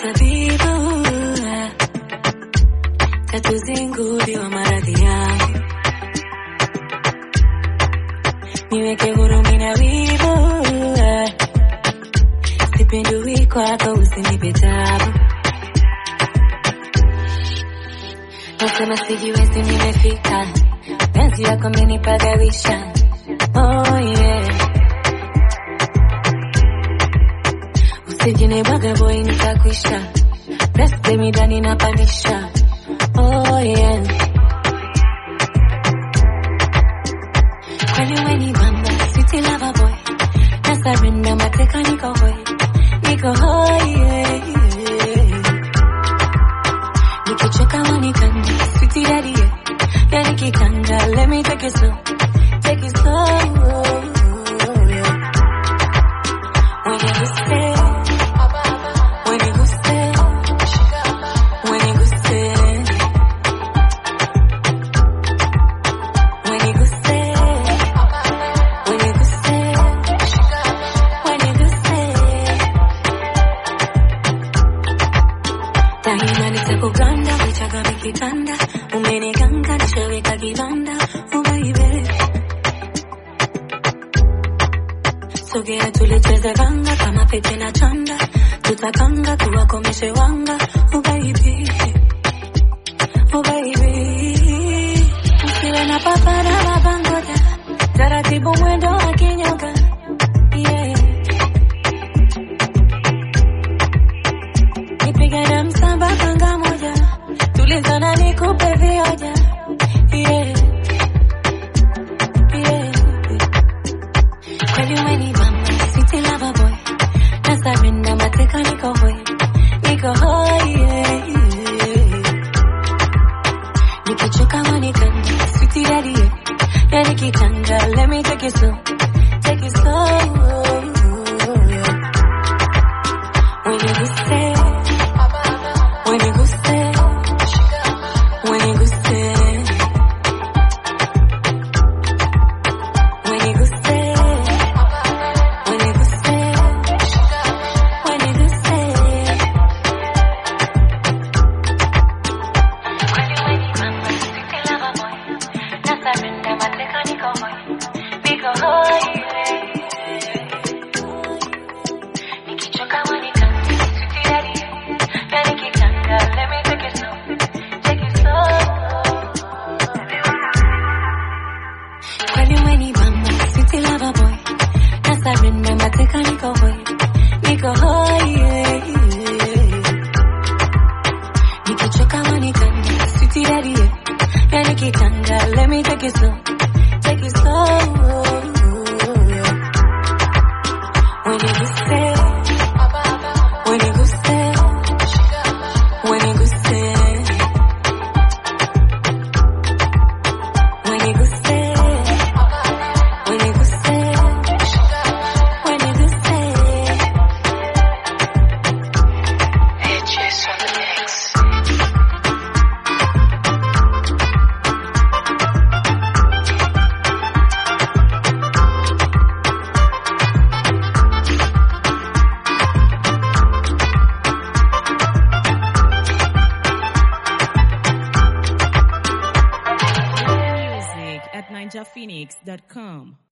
tabibu, tatuzi nguli wa maradhi yangu. Niweke huru mina wivu, sipindui kwako usinipe tabu. Nasema sijiwezi nimefika, penzi yako menipagawisha. Oh yeah, usijine baga boy nitakwisha. Press me ndani napandisha. Oh yeah, kwani wewe ni mama, sweet lover boy. Nasarenda mateka niko hoi, niko hoi yeah. Nikichoka wanikanda, sweet daddy yeah. Yani kikanda, let me take it slow, take it slow yeah. When you say, when you say, when you say, when you say, when you say, when you say, daima nitakuganda, vichaga vikitanda, umeniganga nishaweka kibanda. Oh baby, sogea tulicheze vanga kama pete na chanda, tutakanga tuwakomeshe wanga. Oh baby, oh baby, usiwe na papa na mabangoja, taratibu mwendo wa kinyoka yeah. Nipige na msamba kanga moja, tulizana nikupe vioja yeah. Yeah, kwani wewe ni mama, sweet lover boy. Nasarenda mateka niko hoi, niko hoi yeah. Nikichoka wanikanda, sweet daddy yeah. Yani kikanda, let me take it slow, take it slow yeah. When you say, when you say, when you say, when you say, when you say, when you say, kwani wewe ni mama, sweet lover boy. Nasarenda mateka niko hoi, niko hoi yeah. Nikichoka wanikanda, sweet daddy yeah. Yani kikanda, let me take it slow, take it slow. Kwani wewe ni mama, sweet lover boy. Nasarenda mateka niko hoi, niko hoi yeah. Nikichoka wanikanda, sweet daddy yeah. Yani kikanda, let me take it slow, take it slow yeah. When you say, when you say, when you say, when you say, when you say, when you say, it's just on the mix. Music at ninjaphoenix.com.